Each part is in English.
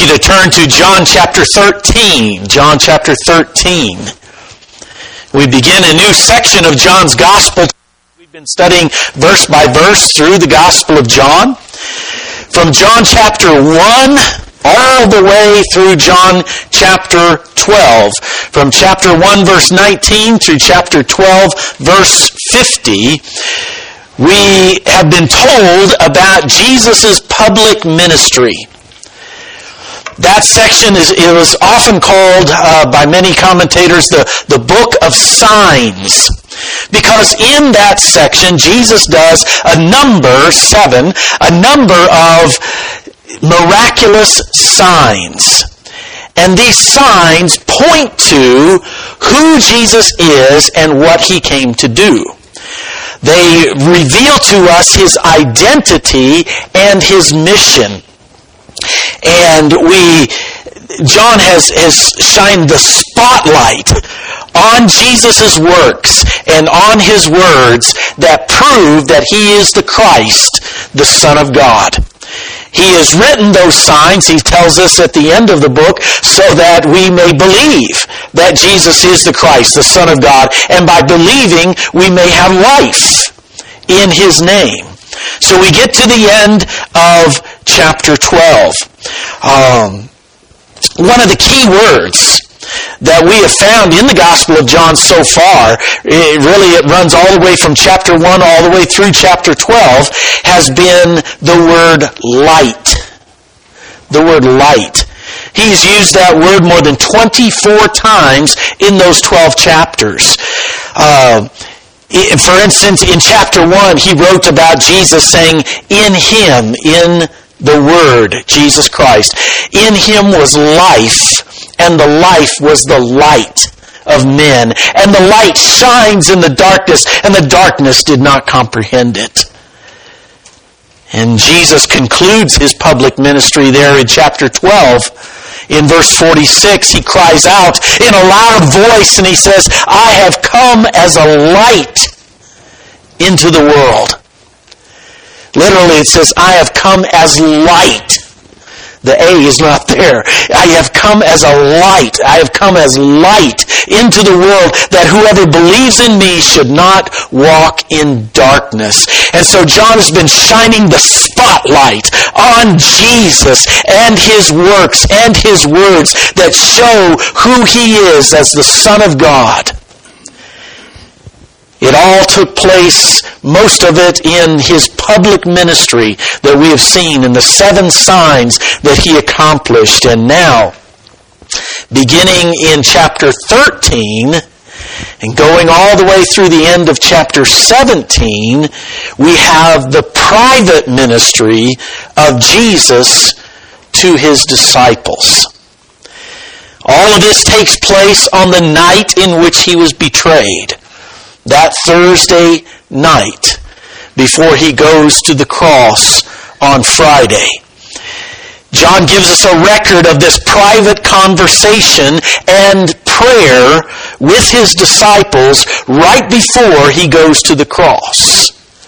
you to turn to John chapter 13. John chapter 13. We begin a new section of John's Gospel. We've been studying verse by verse through the Gospel of John. From John chapter 1 all the way through John chapter 12. From chapter 1 verse 19 through chapter 12 verse 50. We have been told about Jesus' public ministry. That section is often called by many commentators the book of signs. Because in that section, Jesus does a number of miraculous signs. And these signs point to who Jesus is and what he came to do. They reveal to us his identity and his mission. And John has shined the spotlight on Jesus' works and on his words that prove that he is the Christ, the Son of God. He has written those signs, he tells us at the end of the book, so that we may believe that Jesus is the Christ, the Son of God, and by believing we may have life in his name. So we get to the end of chapter 12. One of the key words that we have found in the Gospel of John so far, it runs all the way from chapter 1 all the way through chapter 12, has been the word light. The word light. He's used that word more than 24 times in those 12 chapters. For instance, in chapter 1, he wrote about Jesus saying, in him, in the Word, Jesus Christ, in him was life, and the life was the light of men. And the light shines in the darkness, and the darkness did not comprehend it. And Jesus concludes his public ministry there in chapter 12. In verse 46, he cries out in a loud voice, and he says, I have come as a light into the world. Literally, it says, I have come as light. The A is not there. I have come as a light. I have come as light into the world, that whoever believes in me should not walk in darkness. And so John has been shining the spotlight on Jesus and his works and his words that show who he is as the Son of God. It all took place, most of it, in his public ministry that we have seen, in the 7 signs that he accomplished. And now, beginning in chapter 13, and going all the way through the end of chapter 17, we have the private ministry of Jesus to his disciples. All of this takes place on the night in which he was betrayed. That Thursday night before he goes to the cross on Friday. John gives us a record of this private conversation and prayer with his disciples right before he goes to the cross.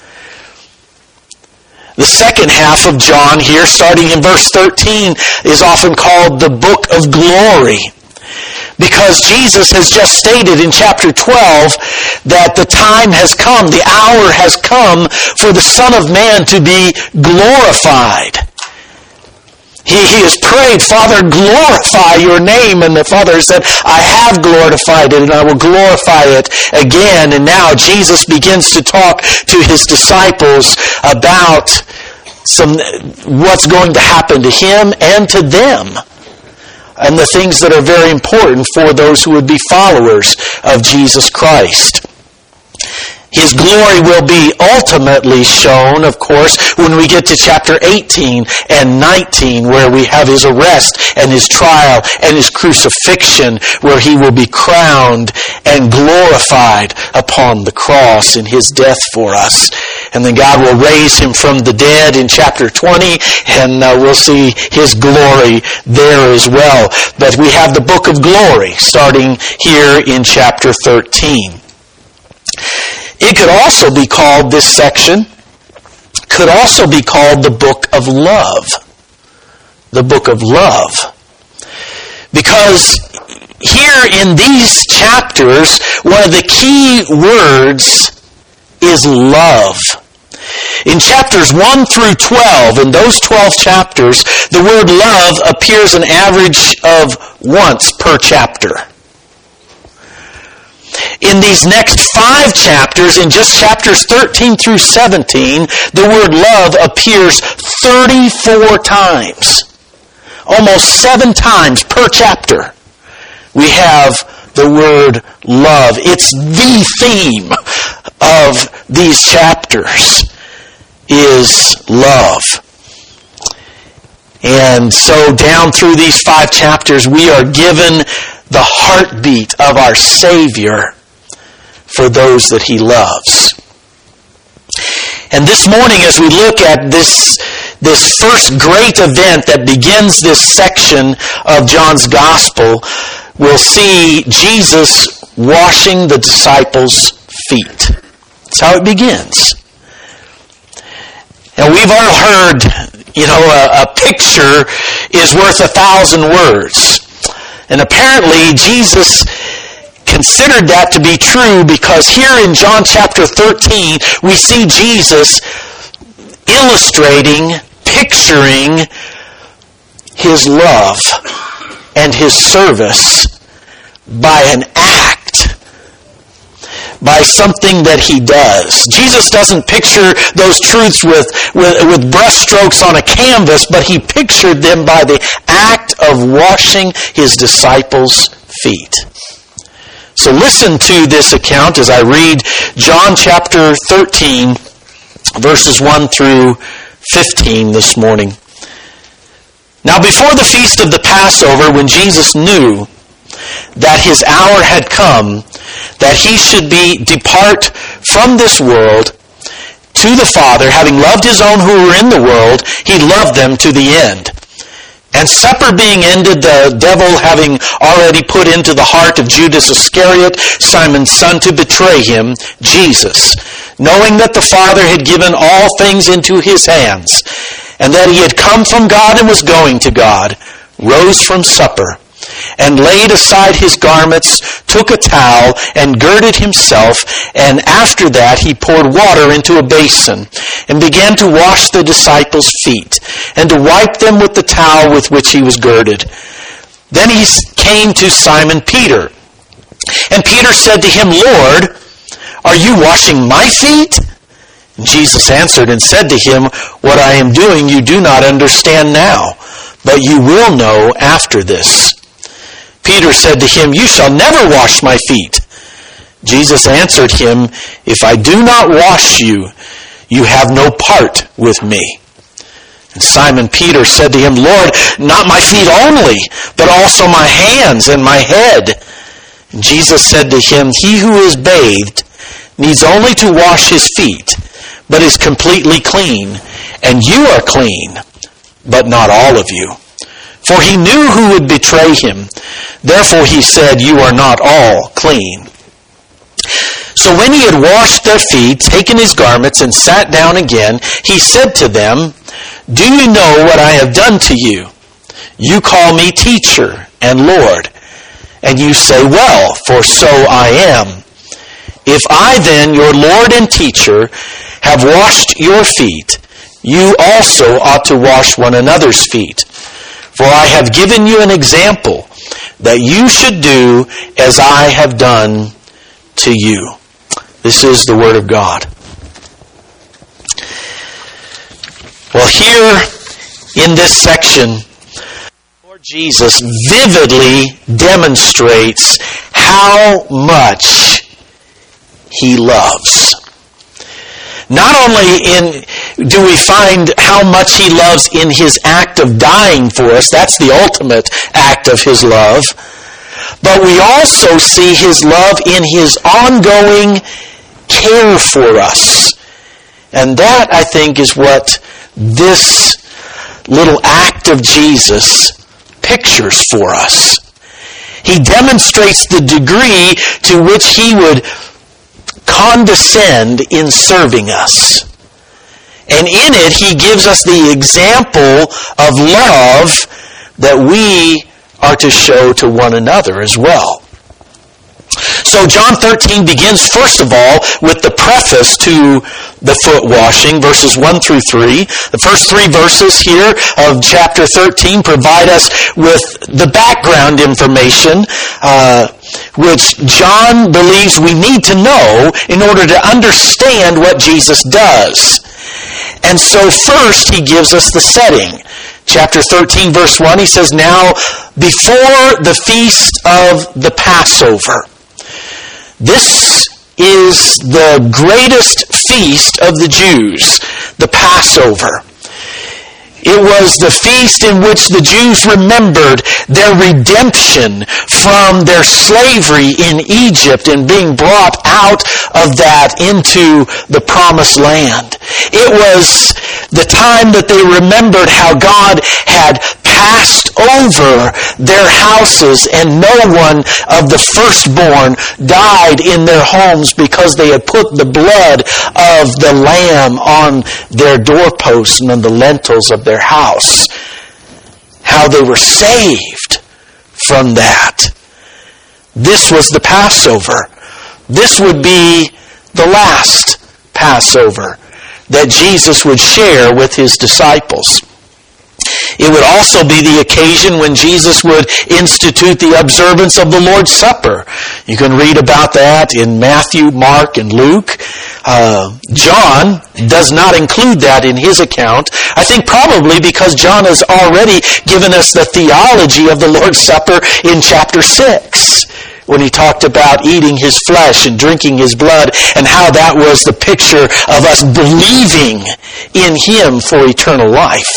The second half of John here, starting in verse 13, is often called the Book of Glory. Because Jesus has just stated in chapter 12 that the time has come, the hour has come for the Son of Man to be glorified. He has prayed, Father, glorify your name. And the Father said, I have glorified it and I will glorify it again. And now Jesus begins to talk to his disciples about what's going to happen to him and to them. And the things that are very important for those who would be followers of Jesus Christ. His glory will be ultimately shown, of course, when we get to chapter 18 and 19, where we have his arrest and his trial and his crucifixion, where he will be crowned and glorified upon the cross in his death for us. And then God will raise him from the dead in chapter 20, and we'll see his glory there as well. But we have the book of glory starting here in chapter 13. It could also be called, this section, could also be called the book of love. The book of love. Because here in these chapters, one of the key words is love. In chapters 1 through 12, in those 12 chapters, the word love appears an average of once per chapter. In these next 5 chapters, in just chapters 13 through 17, the word love appears 34 times. Almost 7 times per chapter, we have the word love. It's the theme of these chapters is love. And so down through these 5 chapters, we are given the heartbeat of our Savior for those that He loves. And this morning, as we look at this first great event that begins this section of John's Gospel, we'll see Jesus washing the disciples' feet. That's how it begins. And we've all heard, a picture is worth 1,000 words. And apparently Jesus considered that to be true, because here in John chapter 13, we see Jesus illustrating, picturing His love and His service by an act, by something that He does. Jesus doesn't picture those truths with brushstrokes on a canvas, but He pictured them by the act of washing His disciples' feet. So listen to this account as I read John chapter 13, verses 1 through 15 this morning. Now before the feast of the Passover, when Jesus knew that His hour had come, that He should depart from this world to the Father, having loved His own who were in the world, He loved them to the end. And supper being ended, the devil having already put into the heart of Judas Iscariot, Simon's son, to betray Him, Jesus, knowing that the Father had given all things into His hands, and that He had come from God and was going to God, rose from supper, and laid aside His garments, took a towel, and girded Himself, and after that He poured water into a basin, and began to wash the disciples' feet, and to wipe them with the towel with which He was girded. Then He came to Simon Peter, and Peter said to Him, Lord, are you washing my feet? And Jesus answered and said to him, What I am doing you do not understand now, but you will know after this. Peter said to Him, You shall never wash my feet. Jesus answered him, If I do not wash you, you have no part with me. And Simon Peter said to Him, Lord, not my feet only, but also my hands and my head. And Jesus said to him, He who is bathed needs only to wash his feet, but is completely clean. And you are clean, but not all of you. For He knew who would betray Him. Therefore He said, You are not all clean. So when He had washed their feet, taken His garments, and sat down again, He said to them, Do you know what I have done to you? You call me teacher and Lord, and you say, Well, for so I am. If I then, your Lord and teacher, have washed your feet, you also ought to wash one another's feet. For I have given you an example, that you should do as I have done to you. This is the Word of God. Well, here in this section, Lord Jesus vividly demonstrates how much He loves. Not only do we find how much He loves in His act of dying for us, that's the ultimate act of His love, but we also see His love in His ongoing care for us. And that, I think, is what this little act of Jesus pictures for us. He demonstrates the degree to which He would condescend in serving us. And in it, He gives us the example of love that we are to show to one another as well. So John 13 begins, first of all, with the preface to the foot washing, verses 1 through 3. The first 3 verses here of chapter 13 provide us with the background information, which John believes we need to know in order to understand what Jesus does. And so first, he gives us the setting. Chapter 13, verse 1, he says, "Now, before the feast of the Passover." This is the greatest feast of the Jews, the Passover. It was the feast in which the Jews remembered their redemption from their slavery in Egypt and being brought out of that into the promised land. It was the time that they remembered how God had passed over their houses and no one of the firstborn died in their homes because they had put the blood of the lamb on their doorposts and on the lintels of their house. How they were saved from that. This was the Passover. This would be the last Passover that Jesus would share with his disciples. It would also be the occasion when Jesus would institute the observance of the Lord's Supper. You can read about that in Matthew, Mark, and Luke. John does not include that in his account. I think probably because John has already given us the theology of the Lord's Supper in chapter 6. When he talked about eating his flesh and drinking his blood, and how that was the picture of us believing in him for eternal life.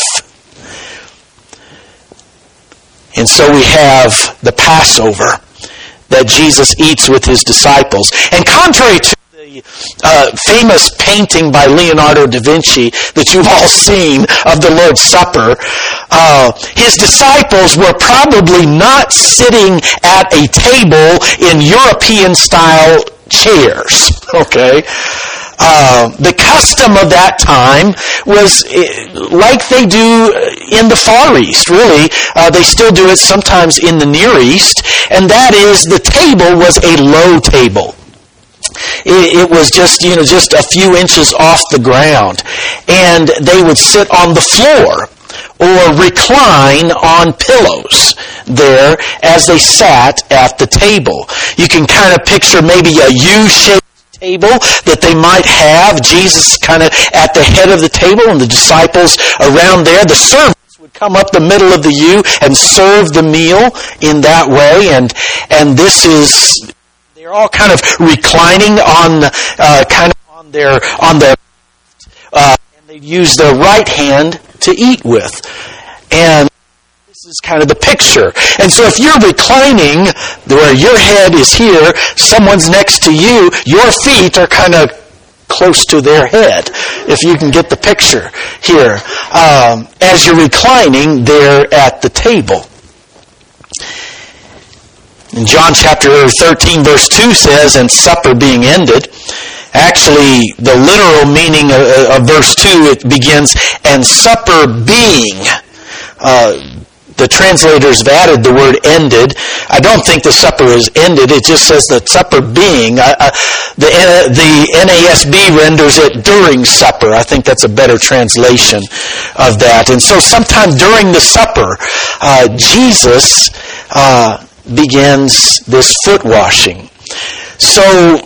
And so we have the Passover that Jesus eats with his disciples. And contrary to the famous painting by Leonardo da Vinci that you've all seen of the Lord's Supper, his disciples were probably not sitting at a table in European-style chairs, okay? The custom of that time was like they do in the Far East, really. They still do it sometimes in the Near East, and that is the table was a low table. It was just a few inches off the ground, and they would sit on the floor or recline on pillows there as they sat at the table. You can kind of picture maybe a U-shaped table that they might have, Jesus kind of at the head of the table and the disciples around there. The servants would come up the middle of the U and serve the meal in that way, and this is, they're all kind of reclining on their and they use their right hand to eat with. And this is kind of the picture. And so if you're reclining where your head is here, someone's next to you, your feet are kind of close to their head, if you can get the picture here. As you're reclining, they're at the table. In John chapter 13, verse 2 says, "And supper being ended." Actually, the literal meaning of verse 2, it begins, "And supper being." The translators have added the word ended. I don't think the supper is ended. It just says that supper being. The NASB renders it during supper. I think that's a better translation of that. And so sometime during the supper, Jesus begins this foot washing. So,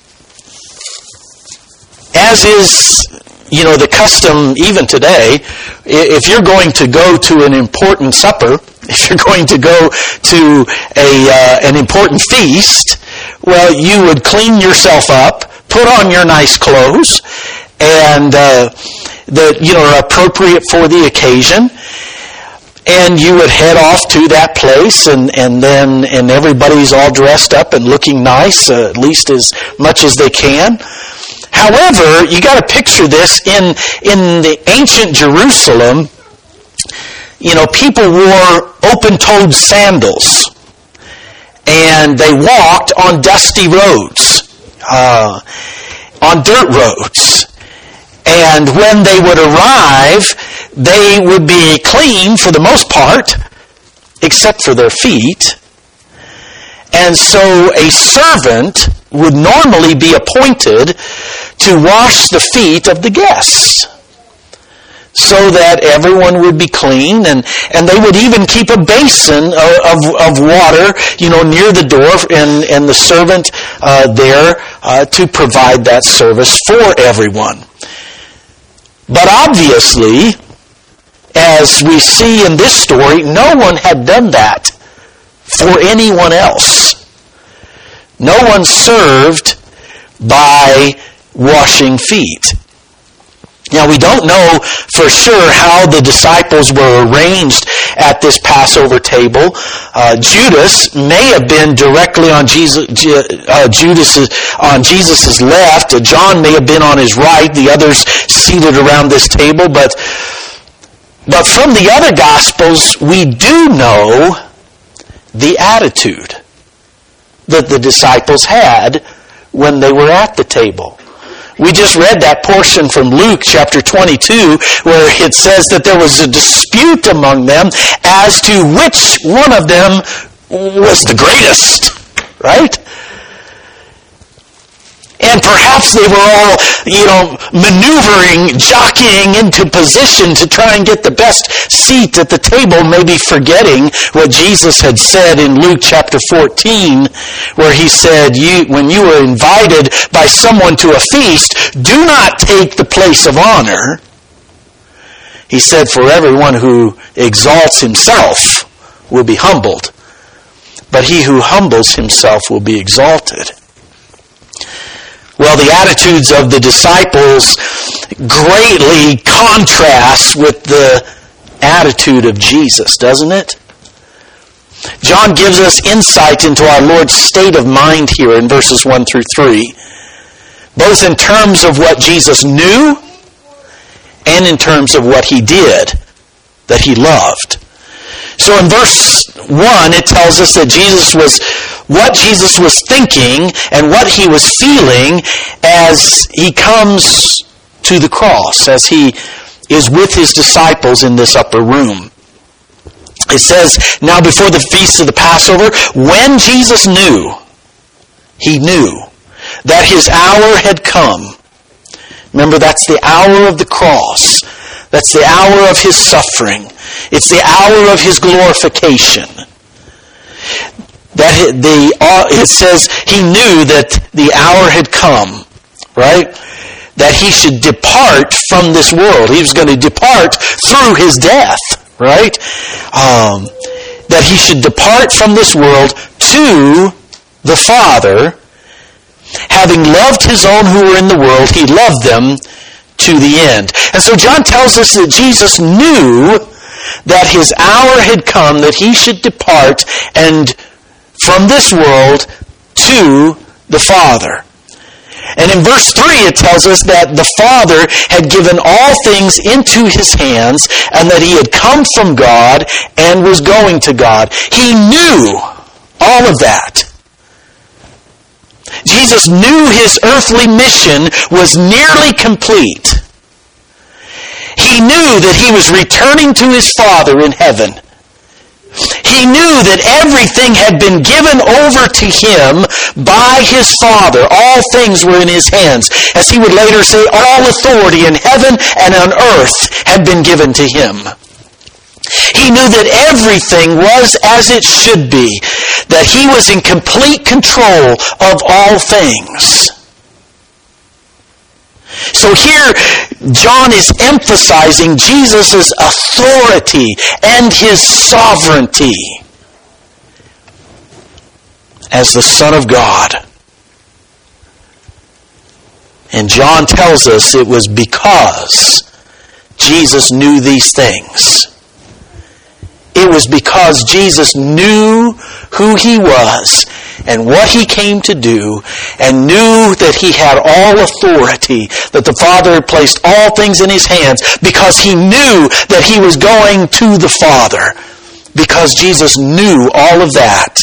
as is the custom even today, if you're going to go to an important supper, if you're going to go to an important feast, well, you would clean yourself up, put on your nice clothes, and that are appropriate for the occasion, and you would head off to that place, and everybody's all dressed up and looking nice, at least as much as they can. However, you got to picture this in the ancient Jerusalem. People wore open-toed sandals, and they walked on dusty roads, on dirt roads. And when they would arrive, they would be clean for the most part, except for their feet. And so a servant would normally be appointed to wash the feet of the guests, so that everyone would be clean, and they would even keep a basin of water, near the door, and the servant there to provide that service for everyone. But obviously, as we see in this story, no one had done that for anyone else. No one served by washing feet. Now, we don't know for sure how the disciples were arranged at this Passover table. Judas may have been directly on Jesus' left. John may have been on his right. The others seated around this table. But from the other Gospels, we do know the attitude that the disciples had when they were at the table. We just read that portion from Luke chapter 22 where it says that there was a dispute among them as to which one of them was the greatest, right? And perhaps they were all, maneuvering, jockeying into position to try and get the best seat at the table, maybe forgetting what Jesus had said in Luke chapter 14, where he said, when you are invited by someone to a feast, do not take the place of honor. He said, for everyone who exalts himself will be humbled, but he who humbles himself will be exalted. Well, the attitudes of the disciples greatly contrast with the attitude of Jesus, doesn't it? John gives us insight into our Lord's state of mind here in verses 1 through 3, both in terms of what Jesus knew and in terms of what he did, that he loved. So in verse 1, it tells us that what Jesus was thinking and what he was feeling as he comes to the cross, as he is with his disciples in this upper room. It says, now before the feast of the Passover, when Jesus knew, he knew that his hour had come. Remember, that's the hour of the cross. That's the hour of his suffering. It's the hour of his glorification. It says he knew that the hour had come, right? That he should depart from this world. He was going to depart through his death, right? That he should depart from this world to the Father. Having loved his own who were in the world, he loved them to the end. And so John tells us that Jesus knew that his hour had come, that he should depart and from this world to the Father. And in verse 3 it tells us that the Father had given all things into his hands and that he had come from God and was going to God. He knew all of that. Jesus knew his earthly mission was nearly complete. He knew that he was returning to his Father in heaven. He knew that everything had been given over to him by his Father. All things were in his hands. As he would later say, all authority in heaven and on earth had been given to him. He knew that everything was as it should be, that he was in complete control of all things. So here, John is emphasizing Jesus' authority and his sovereignty as the Son of God. And John tells us it was because Jesus knew these things. It was because Jesus knew who he was and what he came to do, and knew that he had all authority, that the Father had placed all things in his hands, because he knew that he was going to the Father. Because Jesus knew all of that,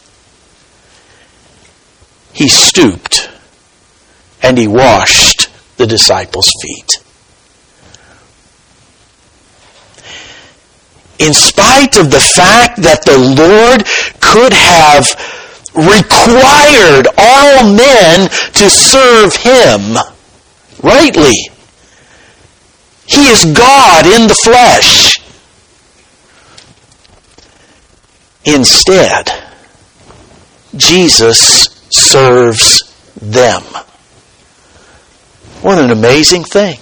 he stooped and he washed the disciples' feet. in spite of the fact that the Lord could have required all men to serve Him rightly. He is God in the flesh. Instead, Jesus serves them. What an amazing thing.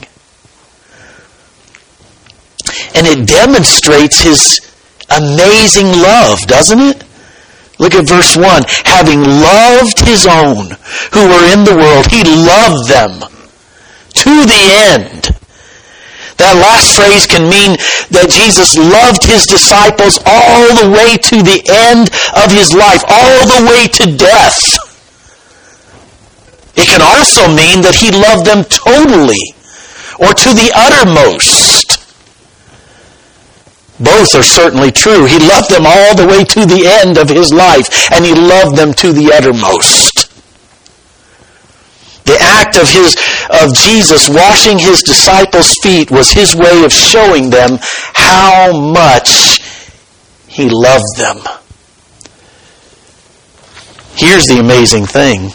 And it demonstrates His amazing love, doesn't it? Look at verse 1. Having loved His own who were in the world, He loved them to the end. That last phrase can mean that Jesus loved His disciples all the way to the end of His life, all the way to death. It can also mean that He loved them totally, or to the uttermost. Both are certainly true. He loved them all the way to the end of His life, and He loved them to the uttermost. The act of Jesus washing His disciples' feet was His way of showing them how much He loved them. Here's the amazing thing.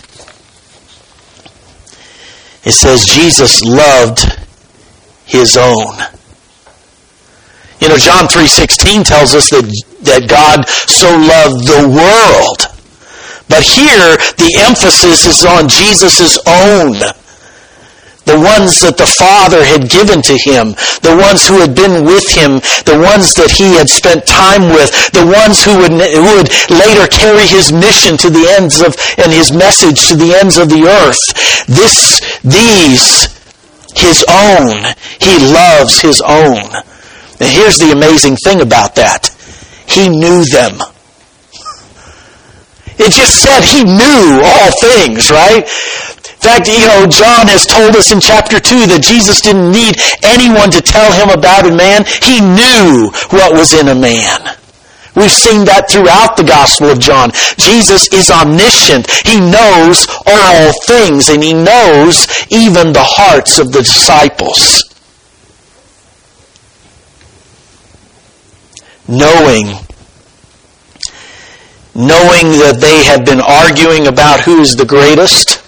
It says Jesus loved His own. You know, John 3:16 tells us that God so loved the world. But here, the emphasis is on Jesus' own. The ones that the Father had given to Him. The ones who had been with Him. The ones that He had spent time with. The ones who would later carry His mission to the ends of, and His message to the ends of the earth. These, His own. He loves His own. And here's the amazing thing about that. He knew them. It just said He knew all things, right? In fact, John has told us in chapter 2 that Jesus didn't need anyone to tell Him about a man. He knew what was in a man. We've seen that throughout the Gospel of John. Jesus is omniscient. He knows all things, and He knows even the hearts of the disciples. Knowing that they had been arguing about who's the greatest,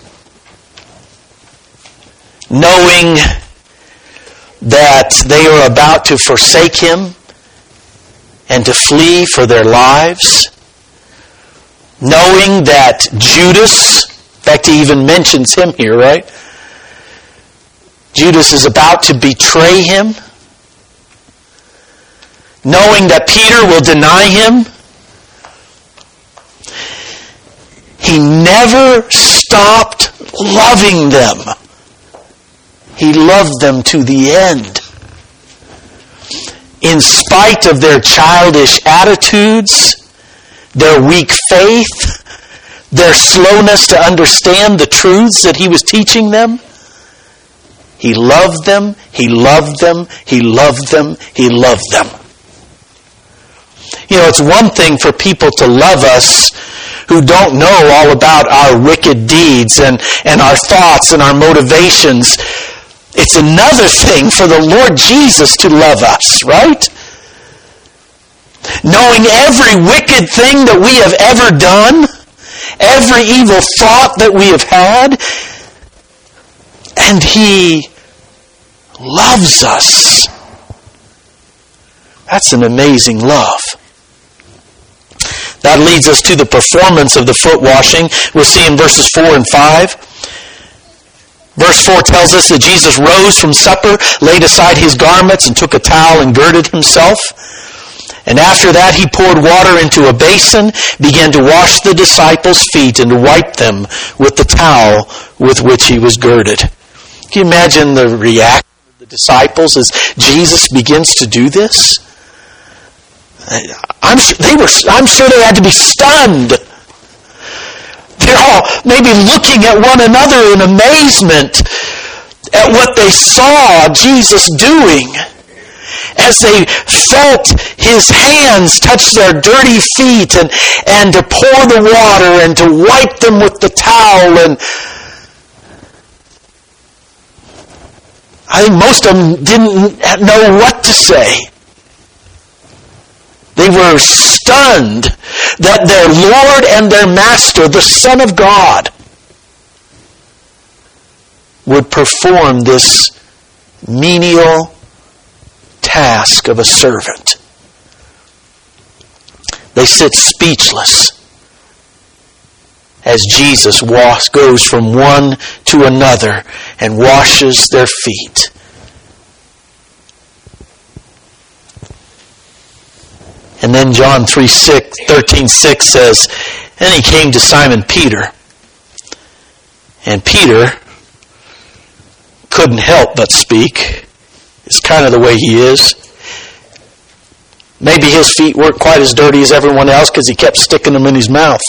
knowing that they are about to forsake Him and to flee for their lives, knowing that Judas, in fact he even mentions him here, right? Judas is about to betray Him, knowing that Peter will deny Him. He never stopped loving them. He loved them to the end. In spite of their childish attitudes, their weak faith, their slowness to understand the truths that He was teaching them, He loved them, He loved them, He loved them, He loved them. It's one thing for people to love us who don't know all about our wicked deeds and our thoughts and our motivations. It's another thing for the Lord Jesus to love us, right? Knowing every wicked thing that we have ever done, every evil thought that we have had, and He loves us. That's an amazing love. That leads us to the performance of the foot washing. We'll see in verses 4 and 5. Verse 4 tells us that Jesus rose from supper, laid aside His garments, and took a towel and girded Himself. And after that He poured water into a basin, began to wash the disciples' feet, and to wipe them with the towel with which He was girded. Can you imagine the reaction of the disciples as Jesus begins to do this? I'm sure they had to be stunned. They're all maybe looking at one another in amazement at what they saw Jesus doing as they felt His hands touch their dirty feet and to pour the water and to wipe them with the towel. And I think most of them didn't know what to say. They were stunned that their Lord and their Master, the Son of God, would perform this menial task of a servant. They sit speechless as Jesus goes from one to another and washes their feet. And then John 13:6 says, "And he came to Simon Peter. And Peter couldn't help but speak." It's kind of the way he is. Maybe his feet weren't quite as dirty as everyone else because he kept sticking them in his mouth.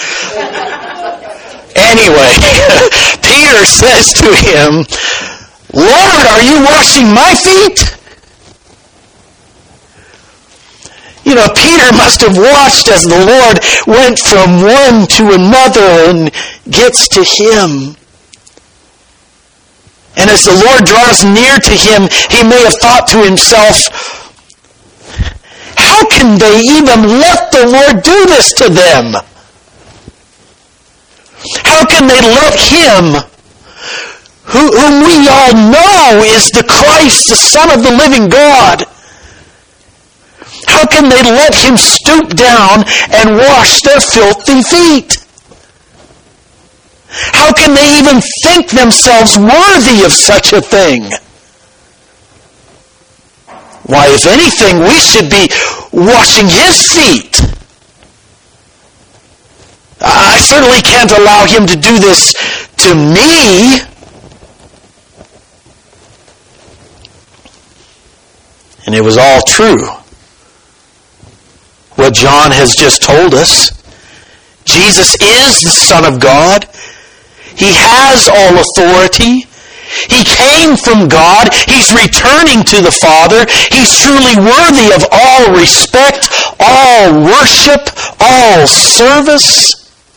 Anyway, Peter says to him, "Lord, are you washing my feet?" You know, Peter must have watched as the Lord went from one to another and gets to him. And as the Lord draws near to him, he may have thought to himself, how can they even let the Lord do this to them? How can they let him, whom we all know is the Christ, the Son of the living God, how can they let him stoop down and wash their filthy feet? How can they even think themselves worthy of such a thing? Why, if anything, we should be washing his feet. I certainly can't allow him to do this to me. And it was all true. What John has just told us. Jesus is the Son of God. He has all authority. He came from God. He's returning to the Father. He's truly worthy of all respect, all worship, all service.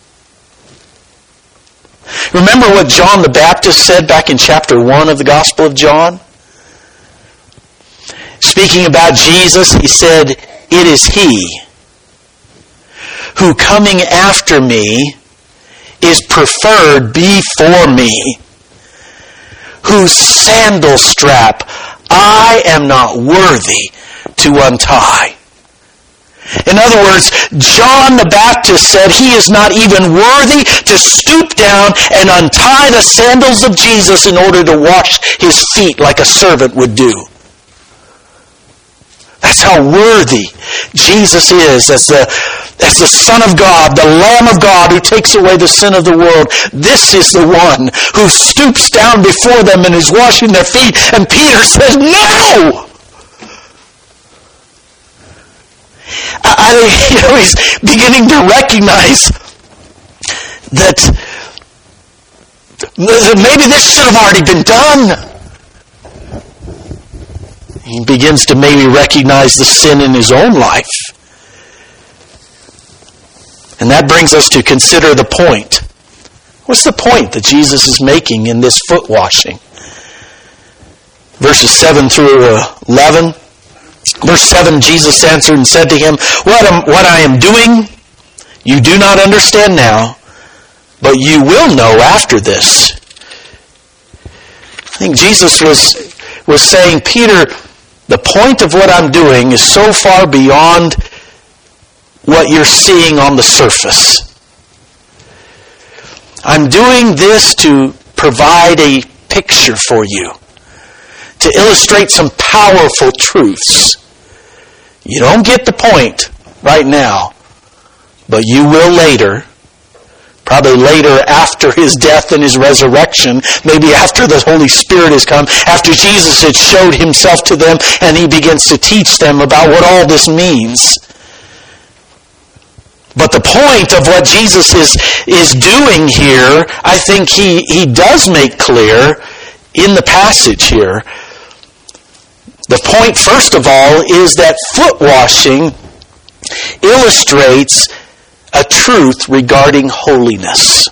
Remember what John the Baptist said back in chapter 1 of the Gospel of John? Speaking about Jesus, he said, "It is he who coming after me is preferred before me, whose sandal strap I am not worthy to untie." In other words, John the Baptist said he is not even worthy to stoop down and untie the sandals of Jesus in order to wash his feet like a servant would do. That's how worthy Jesus is as the Son of God, the Lamb of God who takes away the sin of the world. This is the one who stoops down before them and is washing their feet. And Peter says, no! He's beginning to recognize that maybe this should have already been done. He begins to maybe recognize the sin in his own life. And that brings us to consider the point. What's the point that Jesus is making in this foot washing? Verses 7 through 11. Verse 7, Jesus answered and said to him, What I am doing, you do not understand now, but you will know after this. I think Jesus was saying, Peter, the point of what I'm doing is so far beyond what you're seeing on the surface. I'm doing this to provide a picture for you, to illustrate some powerful truths. You don't get the point right now, but you will later. Probably later after his death and his resurrection, maybe after the Holy Spirit has come, after Jesus had showed himself to them and he begins to teach them about what all this means. But the point of what Jesus is doing here, I think he does make clear in the passage here. The point, first of all, is that foot washing illustrates a truth regarding holiness.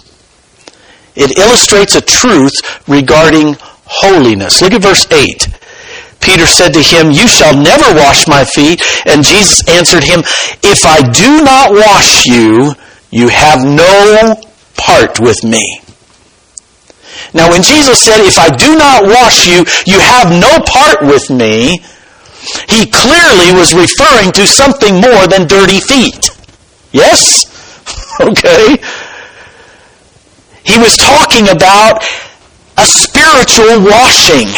It illustrates a truth regarding holiness. Look at verse 8. Peter said to him, "You shall never wash my feet." And Jesus answered him, "If I do not wash you, you have no part with me." Now when Jesus said, "If I do not wash you, you have no part with me," he clearly was referring to something more than dirty feet. Yes? Okay. He was talking about a spiritual washing.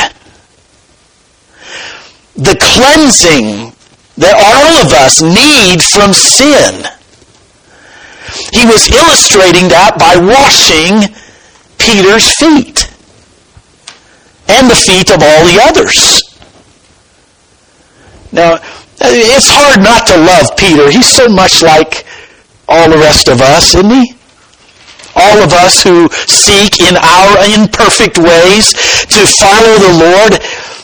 The cleansing that all of us need from sin. He was illustrating that by washing Peter's feet and the feet of all the others. Now, it's hard not to love Peter. He's so much like all the rest of us, isn't he? All of us who seek in our imperfect ways to follow the Lord.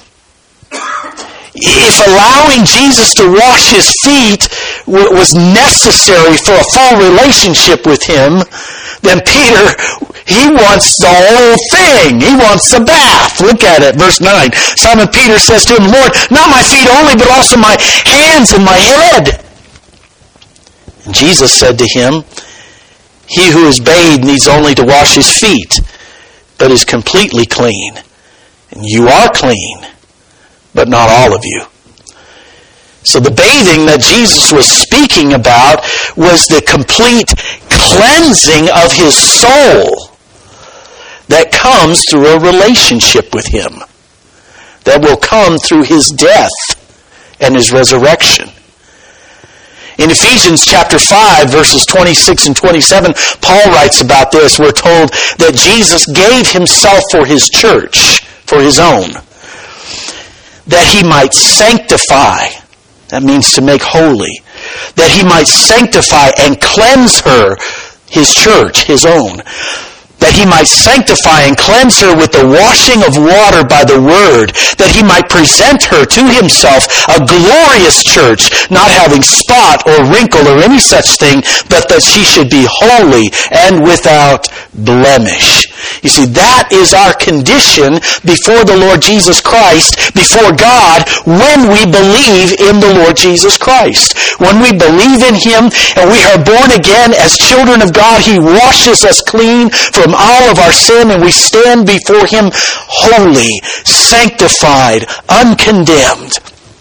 If allowing Jesus to wash his feet was necessary for a full relationship with him, then Peter, he wants the whole thing. He wants the bath. Look at it, verse 9. Simon Peter says to him, "Lord, not my feet only, but also my hands and my head." And Jesus said to him, "He who is bathed needs only to wash his feet, but is completely clean. And you are clean, but not all of you." So the bathing that Jesus was speaking about was the complete cleansing of his soul that comes through a relationship with him, that will come through his death and his resurrection. In Ephesians chapter 5, verses 26 and 27, Paul writes about this. We're told that Jesus gave himself for his church, for his own, that he might sanctify. That means to make holy. That he might sanctify and cleanse her, his church, his own. That he might sanctify and cleanse her with the washing of water by the word. That he might present her to himself a glorious church, not having spot or wrinkle or any such thing, but that she should be holy and without blemish. You see, that is our condition before the Lord Jesus Christ, before God, when we believe in the Lord Jesus Christ. When we believe in him and we are born again as children of God, he washes us clean from all of our sin, and we stand before him holy, sanctified, uncondemned.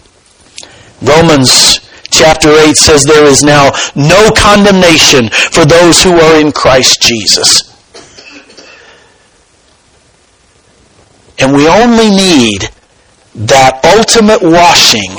Romans chapter 8 says there is now no condemnation for those who are in Christ Jesus. And we only need that ultimate washing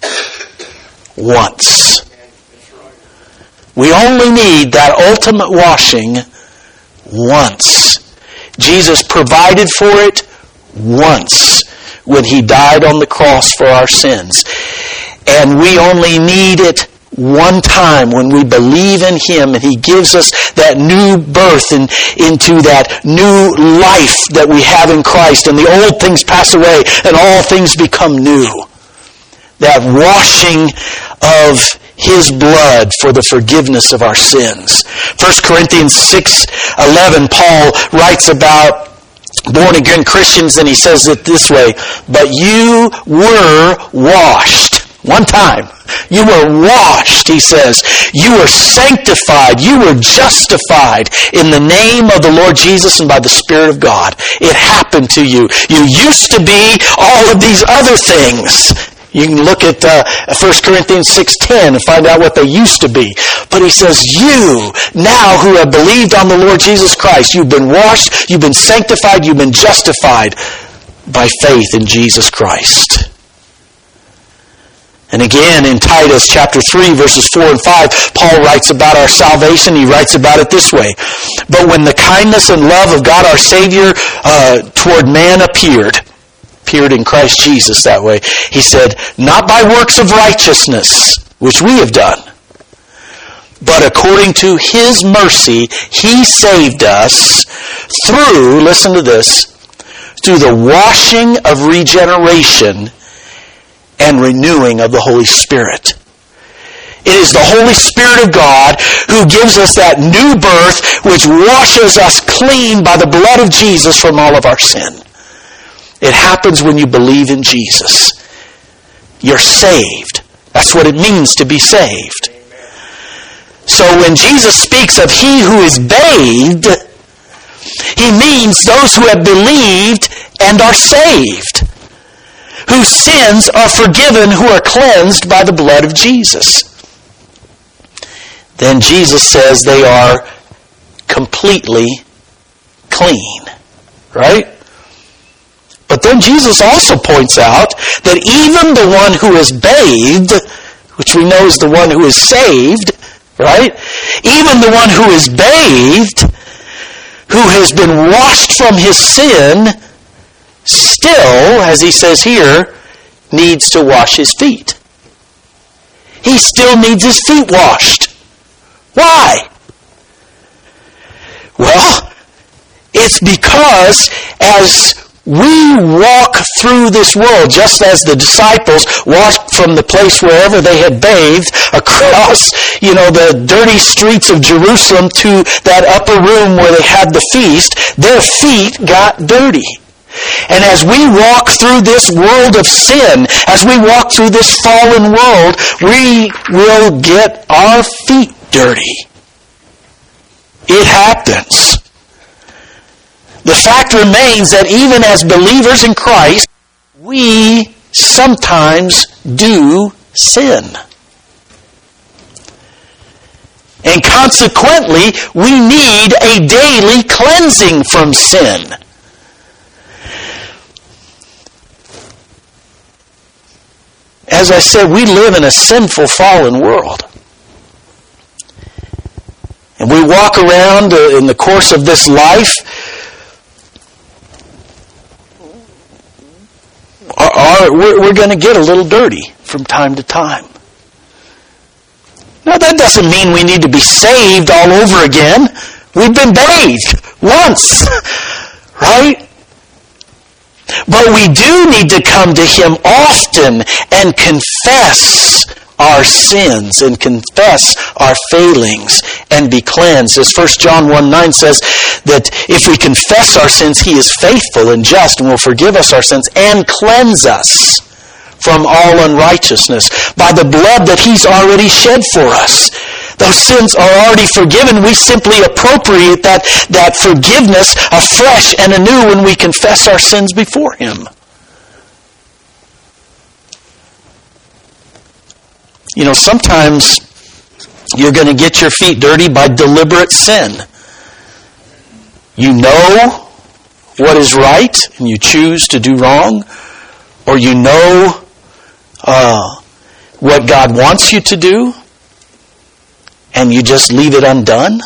once. We only need that ultimate washing once. Jesus provided for it once when he died on the cross for our sins. And we only need it one time when we believe in him and he gives us that new birth into that new life that we have in Christ, and the old things pass away and all things become new. That washing of his blood for the forgiveness of our sins. 1 Corinthians 6:11, Paul writes about born-again Christians, and he says it this way, "But you were washed." One time. You were washed, he says. You were sanctified. You were justified in the name of the Lord Jesus and by the Spirit of God. It happened to you. You used to be all of these other things. You can look at 1 Corinthians 6:10 and find out what they used to be. But he says, you, now who have believed on the Lord Jesus Christ, you've been washed, you've been sanctified, you've been justified by faith in Jesus Christ. And again, in Titus chapter 3, verses 4 and 5, Paul writes about our salvation. He writes about it this way. "But when the kindness and love of God our Savior toward man appeared in Christ Jesus," that way, he said, "not by works of righteousness, which we have done, but according to his mercy, he saved us through," listen to this, "through the washing of regeneration and renewing of the Holy Spirit." It is the Holy Spirit of God who gives us that new birth, which washes us clean by the blood of Jesus from all of our sin. It happens when you believe in Jesus. You're saved. That's what it means to be saved. So when Jesus speaks of he who is bathed, he means those who have believed and are saved, whose sins are forgiven, who are cleansed by the blood of Jesus. Then Jesus says they are completely clean, right? But then Jesus also points out that even the one who is bathed, which we know is the one who is saved, right? Even the one who is bathed, who has been washed from his sin, still, as he says here, needs to wash his feet. He still needs his feet washed. Why? Well, it's because as we walk through this world, just as the disciples walked from the place wherever they had bathed across, the dirty streets of Jerusalem to that upper room where they had the feast, their feet got dirty. And as we walk through this world of sin, as we walk through this fallen world, we will get our feet dirty. It happens. The fact remains that even as believers in Christ, we sometimes do sin. And consequently, we need a daily cleansing from sin. As I said, we live in a sinful, fallen world. And we walk around in the course of this life, we're going to get a little dirty from time to time. Now, that doesn't mean we need to be saved all over again. We've been bathed once, right? But we do need to come to him often and confess our sins and confess our failings and be cleansed. As 1 John 1:9 says that if we confess our sins, he is faithful and just and will forgive us our sins and cleanse us from all unrighteousness by the blood that he's already shed for us. Those sins are already forgiven. We simply appropriate that forgiveness afresh and anew when we confess our sins before him. Sometimes you're going to get your feet dirty by deliberate sin. You know what is right and you choose to do wrong, or you know what God wants you to do and you just leave it undone.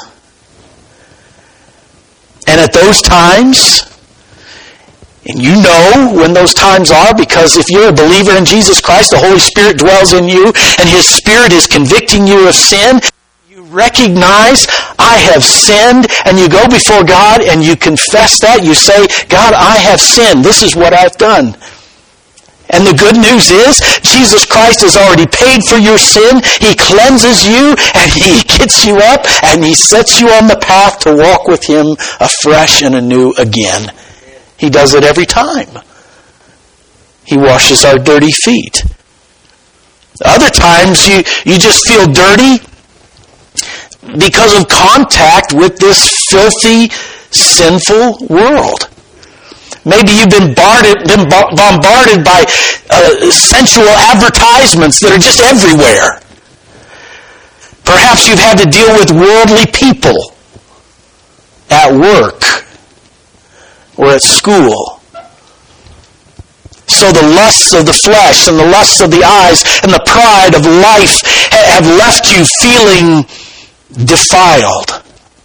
And at those times, and you know when those times are, because if you're a believer in Jesus Christ, the Holy Spirit dwells in you, and his Spirit is convicting you of sin. You recognize, I have sinned, and you go before God and you confess that. You say, God, I have sinned. This is what I've done. And the good news is, Jesus Christ has already paid for your sin. He cleanses you, and he gets you up, and he sets you on the path to walk with him afresh and anew again. He does it every time. He washes our dirty feet. Other times you just feel dirty because of contact with this filthy, sinful world. Maybe you've been bombarded by sensual advertisements that are just everywhere. Perhaps you've had to deal with worldly people at work or at school. So the lusts of the flesh and the lusts of the eyes and the pride of life have left you feeling defiled.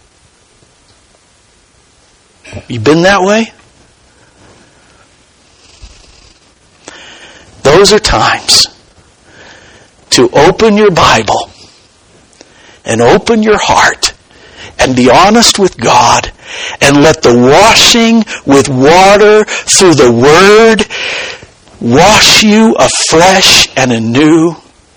You been that way? Those are times to open your Bible and open your heart and be honest with God and let the washing with water through the Word wash you afresh and anew,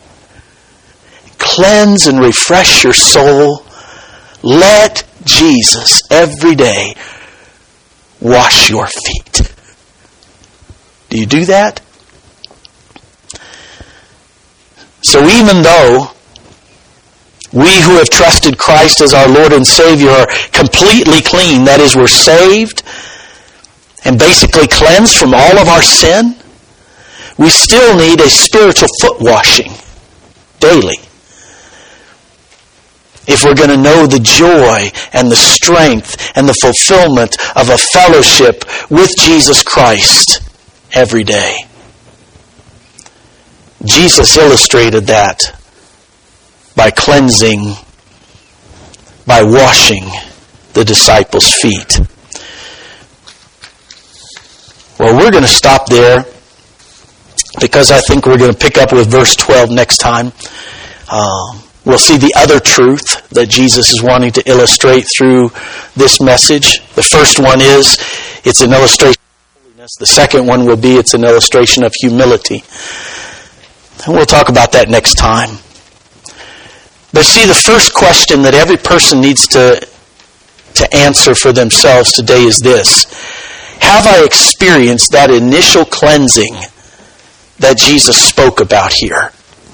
cleanse and refresh your soul. Let Jesus every day wash your feet. Do you do that? So even though we who have trusted Christ as our Lord and Savior are completely clean, that is, we're saved and basically cleansed from all of our sin, we still need a spiritual foot washing daily. If we're going to know the joy and the strength and the fulfillment of a fellowship with Jesus Christ every day. Jesus illustrated that by cleansing, by washing the disciples' feet. Well, we're going to stop there because I think we're going to pick up with verse 12 next time. We'll see the other truth that Jesus is wanting to illustrate through this message. The first one is, it's an illustration of holiness. The second one will be, it's an illustration of humility. And we'll talk about that next time. But see, the first question that every person needs to answer for themselves today is this. Have I experienced that initial cleansing that Jesus spoke about here?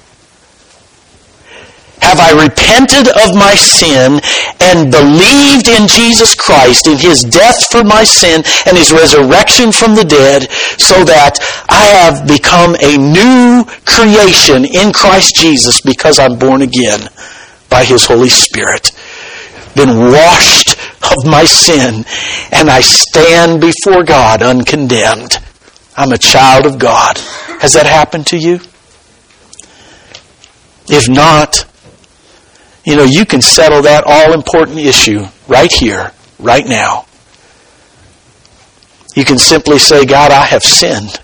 Have I repented of my sin and believed in Jesus Christ, in His death for my sin and His resurrection from the dead, so that I have become a new creation in Christ Jesus because I'm born again by His Holy Spirit, been washed of my sin, and I stand before God uncondemned. I'm a child of God. Has that happened to you? If not, you can settle that all-important issue right here, right now. You can simply say, God, I have sinned.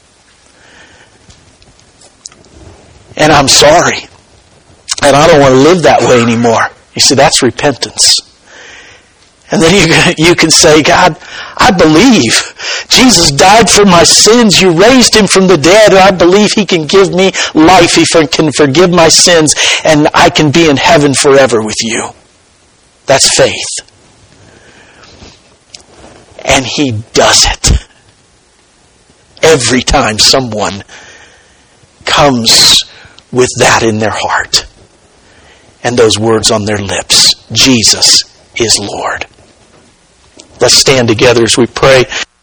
And I'm sorry. And I don't want to live that way anymore. You see, that's repentance. And then you can say, God, I believe Jesus died for my sins. You raised Him from the dead. And I believe He can give me life. He can forgive my sins. And I can be in heaven forever with you. That's faith. And He does it. Every time someone comes with that in their heart and those words on their lips. Jesus is Lord. Let's stand together as we pray.